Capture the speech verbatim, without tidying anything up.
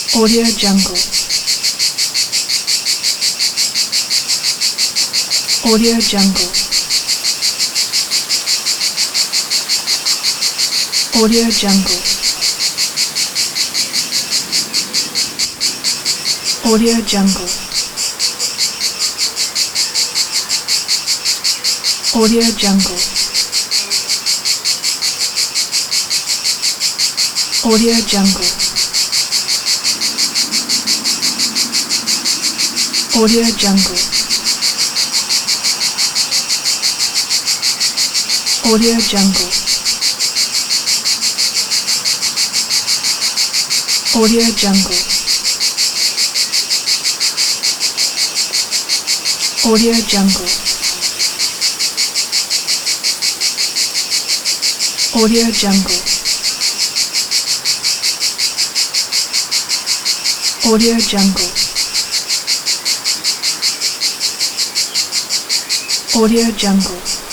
Audio Jungle. Audio Jungle. Audio Jungle. Audio Jungle. Audio Jungle. Audio Jungle. Audio Jungle. Audio Jungle. Audio Jungle. Audio Jungle. Audio Jungle. Audio Jungle. Audio Jungle.